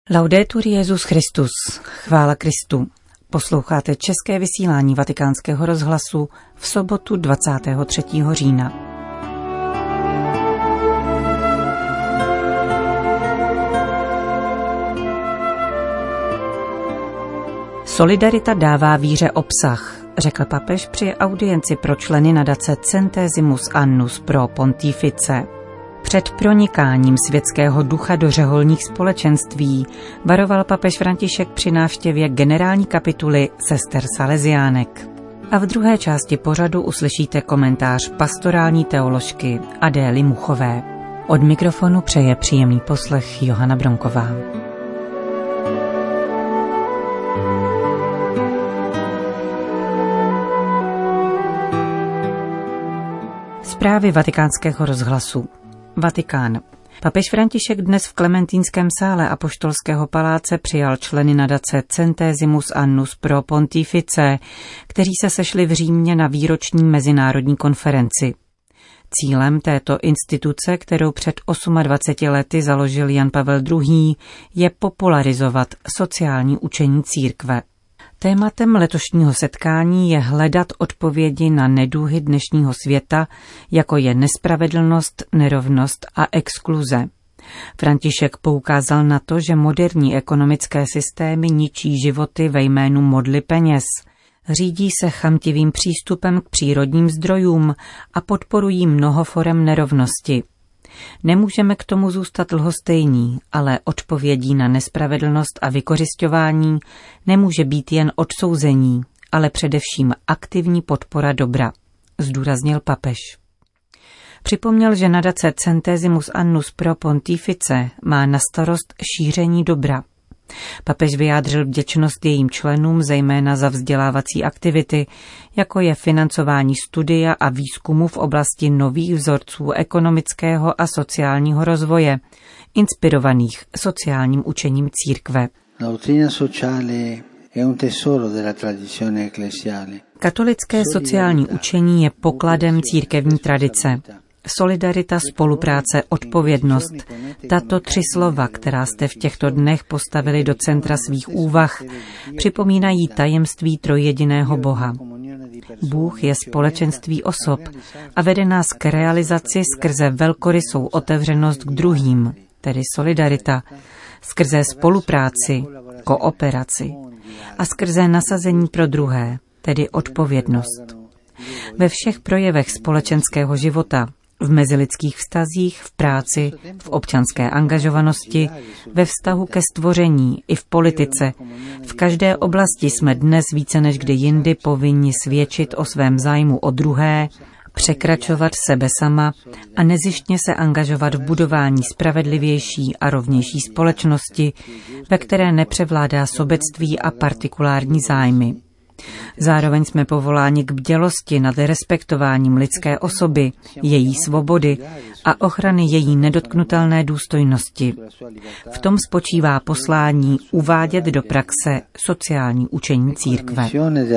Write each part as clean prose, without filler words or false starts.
Laudetur Jesus Christus, chvála Kristu. Posloucháte české vysílání Vatikánského rozhlasu v sobotu 23. října. Solidarita dává víře obsah, řekl papež při audienci pro členy nadace Centesimus Annus pro Pontifice. Před pronikáním světského ducha do řeholních společenství varoval papež František při návštěvě generální kapituly sester Salesiánek. A v druhé části pořadu uslyšíte komentář pastorální teoložky Adély Muchové. Od mikrofonu přeje příjemný poslech Johana Bronková. Zprávy Vatikánského rozhlasu. Vatikán. Papež František dnes v Klementínském sále Apoštolského paláce přijal členy nadace Centesimus Annus pro Pontifice, kteří se sešli v Římě na výroční mezinárodní konferenci. Cílem této instituce, kterou před 28 lety založil Jan Pavel II., je popularizovat sociální učení církve. Tématem letošního setkání je hledat odpovědi na neduhy dnešního světa, jako je nespravedlnost, nerovnost a exkluze. František poukázal na to, že moderní ekonomické systémy ničí životy ve jménu modly peněz, řídí se chamtivým přístupem k přírodním zdrojům a podporují mnoho forem nerovnosti. Nemůžeme k tomu zůstat lhostejní, ale odpovědí na nespravedlnost a vykořisťování nemůže být jen odsouzení, ale především aktivní podpora dobra, zdůraznil papež. Připomněl, že nadace Centesimus Annus pro Pontifice má na starost šíření dobra. Papež vyjádřil vděčnost jejím členům zejména za vzdělávací aktivity, jako je financování studia a výzkumu v oblasti nových vzorců ekonomického a sociálního rozvoje, inspirovaných sociálním učením církve. Katolické sociální učení je pokladem církevní tradice. Solidarita, spolupráce, odpovědnost. Tato 3 slova, která jste v těchto dnech postavili do centra svých úvah, připomínají tajemství trojjediného Boha. Bůh je společenství osob a vede nás k realizaci skrze velkorysou otevřenost k druhým, tedy solidarita, skrze spolupráci, kooperaci a skrze nasazení pro druhé, tedy odpovědnost. Ve všech projevech společenského života, v mezilidských vztazích, v práci, v občanské angažovanosti, ve vztahu ke stvoření i v politice. V každé oblasti jsme dnes více než kdy jindy povinni svědčit o svém zájmu o druhé, překračovat sebe sama a nezištně se angažovat v budování spravedlivější a rovnější společnosti, ve které nepřevládá sobectví a partikulární zájmy. Zároveň jsme povoláni k bdělosti nad respektováním lidské osoby, její svobody a ochrany její nedotknutelné důstojnosti. V tom spočívá poslání uvádět do praxe sociální učení církve.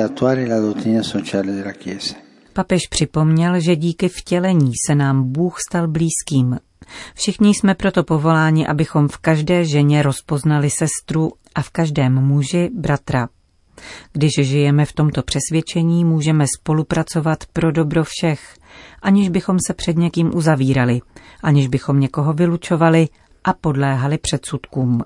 Papež připomněl, že díky vtělení se nám Bůh stal blízkým. Všichni jsme proto povoláni, abychom v každé ženě rozpoznali sestru a v každém muži bratra. Když žijeme v tomto přesvědčení, můžeme spolupracovat pro dobro všech, aniž bychom se před někým uzavírali, aniž bychom někoho vylučovali a podléhali předsudkům.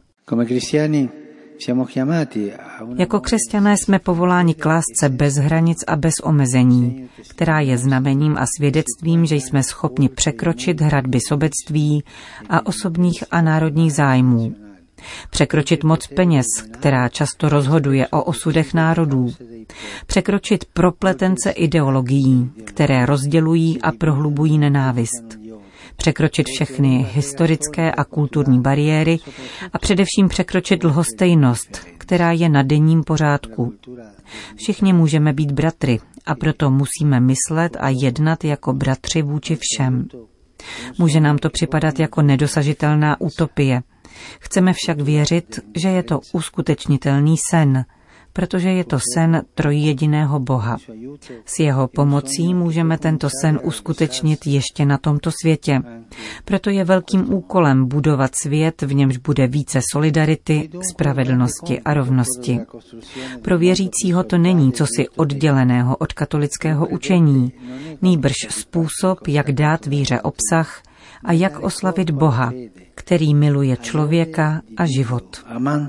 Jako křesťané jsme povoláni k lásce bez hranic a bez omezení, která je znamením a svědectvím, že jsme schopni překročit hradby sobectví a osobních a národních zájmů. Překročit moc peněz, která často rozhoduje o osudech národů. Překročit propletence ideologií, které rozdělují a prohlubují nenávist. Překročit všechny historické a kulturní bariéry a především překročit lhostejnost, která je na denním pořádku. Všichni můžeme být bratry a proto musíme myslet a jednat jako bratři vůči všem. Může nám to připadat jako nedosažitelná utopie. Chceme však věřit, že je to uskutečnitelný sen, protože je to sen trojjediného Boha. S jeho pomocí můžeme tento sen uskutečnit ještě na tomto světě. Proto je velkým úkolem budovat svět, v němž bude více solidarity, spravedlnosti a rovnosti. Pro věřícího to není cosi odděleného od katolického učení, nýbrž způsob, jak dát víře obsah a jak oslavit Boha, který miluje člověka a život.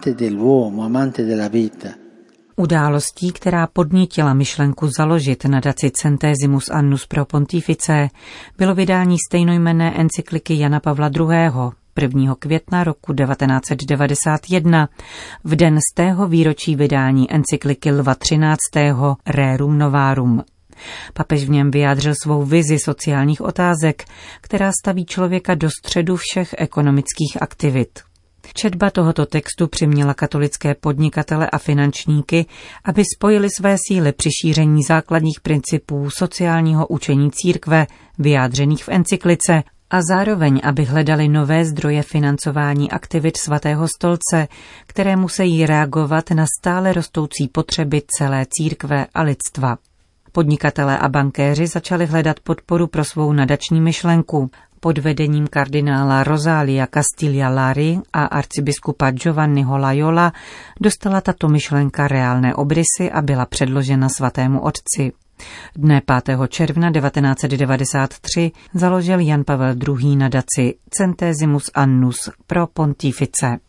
Událostí, která podnítila myšlenku založit nadaci Centesimus Annus pro Pontifice, bylo vydání stejnojmenné encykliky Jana Pavla II. 1. května roku 1991, v den z tého výročí vydání encykliky Lva XIII. Rerum Novarum. Papež v něm vyjádřil svou vizi sociálních otázek, která staví člověka do středu všech ekonomických aktivit. Četba tohoto textu přiměla katolické podnikatele a finančníky, aby spojili své síly při šíření základních principů sociálního učení církve, vyjádřených v encyklice, a zároveň, aby hledali nové zdroje financování aktivit Svatého stolce, které musí reagovat na stále rostoucí potřeby celé církve a lidstva. Podnikatelé a bankéři začali hledat podporu pro svou nadační myšlenku. Pod vedením kardinála Rosalia Castiglia Lari a arcibiskupa Giovanniho Loyola dostala tato myšlenka reálné obrysy a byla předložena svatému otci. Dne 5. června 1993 založil Jan Pavel II. Nadaci Centesimus Annus pro Pontifice.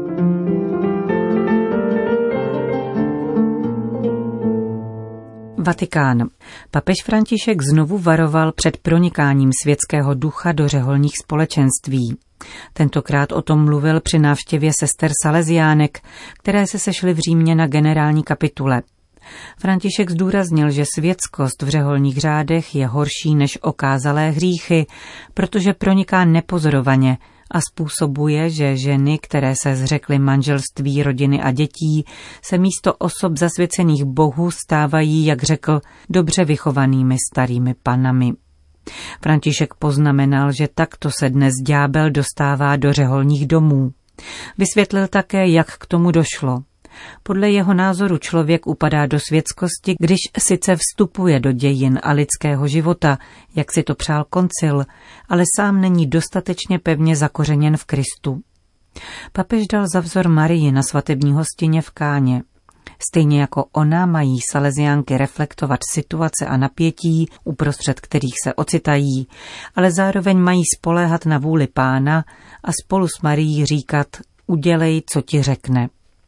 Vatikán. Papež František znovu varoval před pronikáním světského ducha do řeholních společenství. Tentokrát o tom mluvil při návštěvě sester Salesiánek, které se sešly v Římě na generální kapitule. František zdůraznil, že světskost v řeholních řádech je horší než okázalé hříchy, protože proniká nepozorovaně a způsobuje, že ženy, které se zřekly manželství, rodiny a dětí, se místo osob zasvěcených Bohu stávají, jak řekl, dobře vychovanými starými panami. František poznamenal, že takto se dnes ďábel dostává do řeholních domů. Vysvětlil také, jak k tomu došlo. Podle jeho názoru člověk upadá do světskosti, když sice vstupuje do dějin a lidského života, jak si to přál koncil, ale sám není dostatečně pevně zakořeněn v Kristu. Papež dal za vzor Marii na svatební hostině v Káně. Stejně jako ona mají Salesiánky reflektovat situace a napětí, uprostřed kterých se ocitají, ale zároveň mají spoléhat na vůli Pána a spolu s Marií říkat: udělej, co ti řekne.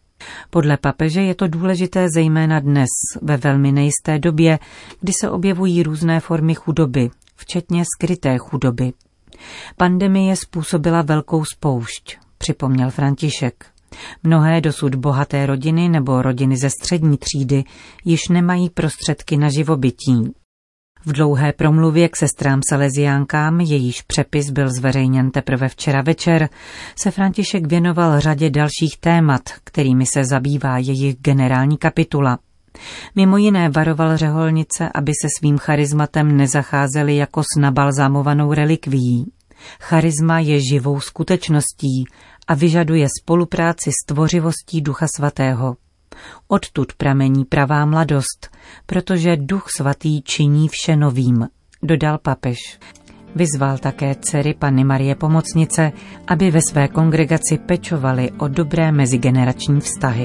Podle papeže je to důležité zejména dnes, ve velmi nejisté době, kdy se objevují různé formy chudoby, včetně skryté chudoby. Pandemie způsobila velkou spoušť, připomněl František. Mnohé dosud bohaté rodiny nebo rodiny ze střední třídy již nemají prostředky na živobytí. V dlouhé promluvě k sestrám Salesiánkám, jejíž přepis byl zveřejněn teprve včera večer, se František věnoval řadě dalších témat, kterými se zabývá jejich generální kapitula. Mimo jiné varoval řeholnice, aby se svým charizmatem nezacházeli jako s nabalzámovanou relikvií. Charisma je živou skutečností a vyžaduje spolupráci s tvořivostí Ducha Svatého. Odtud pramení pravá mladost, protože Duch Svatý činí vše novým, dodal papež. Vyzval také dcery Panny Marie Pomocnice, aby ve své kongregaci pečovali o dobré mezigenerační vztahy.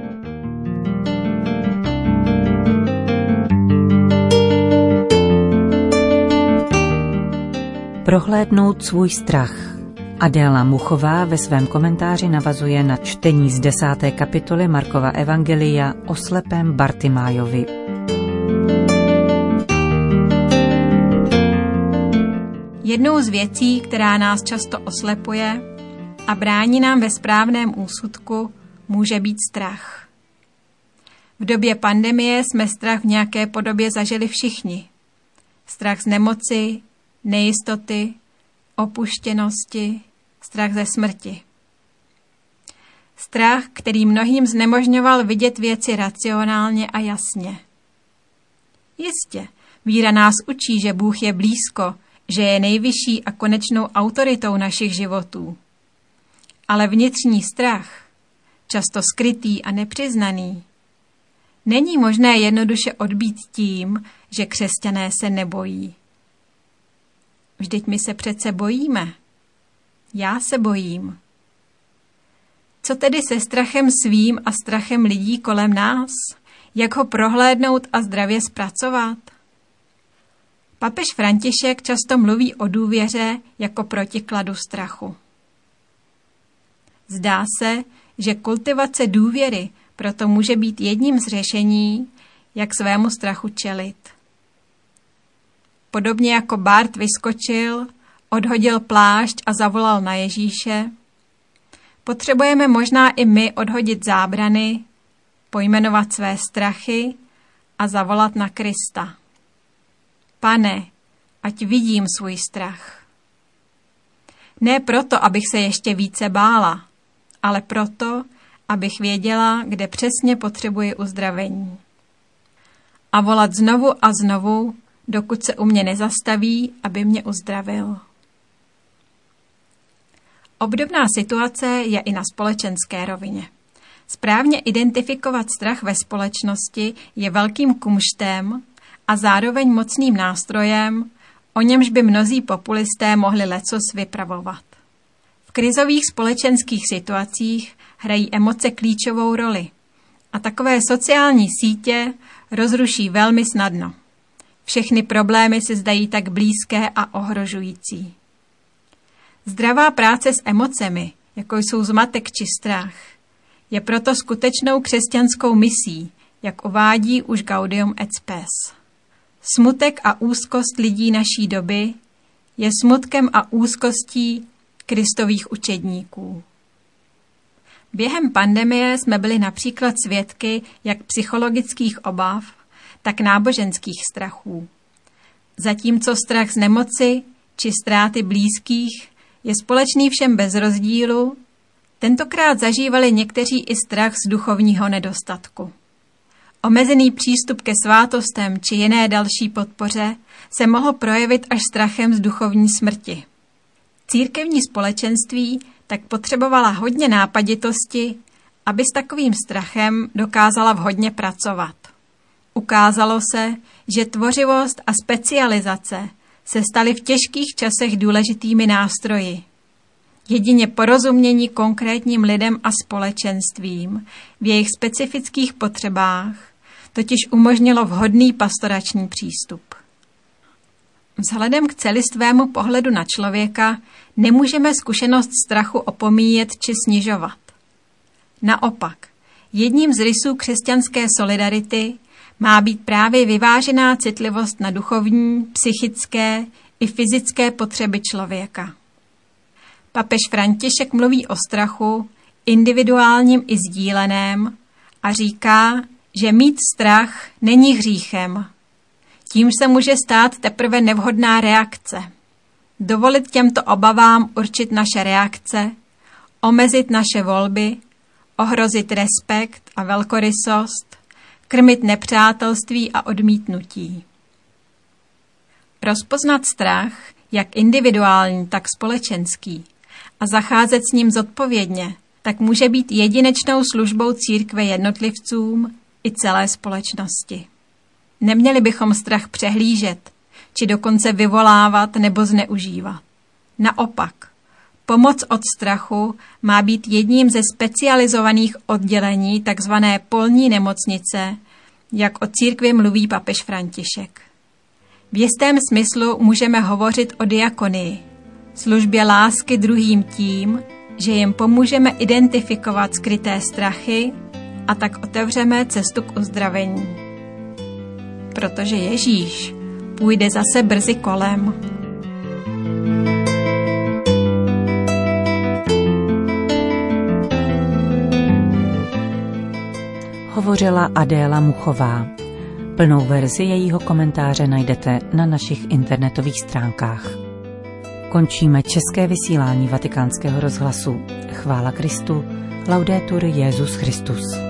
Prohlédnout svůj strach. Adéla Muchová ve svém komentáři navazuje na čtení z 10. kapitoly Markova evangelia o slepém Bartimájovi. Jednou z věcí, která nás často oslepuje a brání nám ve správném úsudku, může být strach. V době pandemie jsme strach v nějaké podobě zažili všichni. Strach z nemoci, nejistoty, opuštěnosti, strach ze smrti. Strach, který mnohým znemožňoval vidět věci racionálně a jasně. Jistě, víra nás učí, že Bůh je blízko, že je nejvyšší a konečnou autoritou našich životů. Ale vnitřní strach, často skrytý a nepřiznaný, není možné jednoduše odbýt tím, že křesťané se nebojí. Vždyť my se přece bojíme. Já se bojím. Co tedy se strachem svým a strachem lidí kolem nás? Jak ho prohlédnout a zdravě zpracovat? Papež František často mluví o důvěře jako protikladu strachu. Zdá se, že kultivace důvěry proto může být jedním z řešení, jak svému strachu čelit. Podobně jako Bart vyskočil, odhodil plášť a zavolal na Ježíše, potřebujeme možná i my odhodit zábrany, pojmenovat své strachy a zavolat na Krista. Pane, ať vidím svůj strach. Ne proto, abych se ještě více bála, ale proto, abych věděla, kde přesně potřebuji uzdravení. A volat znovu a znovu, dokud se u mě nezastaví, aby mě uzdravil. Obdobná situace je i na společenské rovině. Správně identifikovat strach ve společnosti je velkým kumštem a zároveň mocným nástrojem, o němž by mnozí populisté mohli lecos vypravovat. V krizových společenských situacích hrají emoce klíčovou roli a takové sociální sítě rozruší velmi snadno. Všechny problémy se zdají tak blízké a ohrožující. Zdravá práce s emocemi, jako jsou zmatek či strach, je proto skutečnou křesťanskou misí, jak uvádí už Gaudium et Spes. Smutek a úzkost lidí naší doby je smutkem a úzkostí Kristových učedníků. Během pandemie jsme byli například svědky jak psychologických obav, tak náboženských strachů. Zatímco strach z nemoci či ztráty blízkých je společný všem bez rozdílu, tentokrát zažívali někteří i strach z duchovního nedostatku. Omezený přístup ke svátostem či jiné další podpoře se mohl projevit až strachem z duchovní smrti. Církevní společenství tak potřebovala hodně nápaditosti, aby s takovým strachem dokázala vhodně pracovat. Ukázalo se, že tvořivost a specializace se staly v těžkých časech důležitými nástroji. Jedině porozumění konkrétním lidem a společenstvím v jejich specifických potřebách totiž umožnilo vhodný pastorační přístup. Vzhledem k celistvému pohledu na člověka nemůžeme zkušenost strachu opomíjet či snižovat. Naopak, jedním z rysů křesťanské solidarity má být právě vyvážená citlivost na duchovní, psychické i fyzické potřeby člověka. Papež František mluví o strachu, individuálním i sdíleném, a říká, že mít strach není hříchem. Tím se může stát teprve nevhodná reakce. Dovolit těmto obavám určit naše reakce, omezit naše volby, ohrozit respekt a velkorysost, krmit nepřátelství a odmítnutí. Rozpoznat strach, jak individuální, tak společenský, a zacházet s ním zodpovědně, tak může být jedinečnou službou církve jednotlivcům i celé společnosti. Neměli bychom strach přehlížet, či dokonce vyvolávat nebo zneužívat. Naopak, pomoc od strachu má být jedním ze specializovaných oddělení tzv. Polní nemocnice, jak o církvi mluví papež František. V jistém smyslu můžeme hovořit o diakonii, službě lásky druhým tím, že jim pomůžeme identifikovat skryté strachy a tak otevřeme cestu k uzdravení. Protože Ježíš půjde zase brzy kolem. Hovořila Adéla Muchová. Plnou verzi jejího komentáře najdete na našich internetových stránkách. Končíme české vysílání Vatikánského rozhlasu. Chvála Kristu, laudetur Jesus Christus.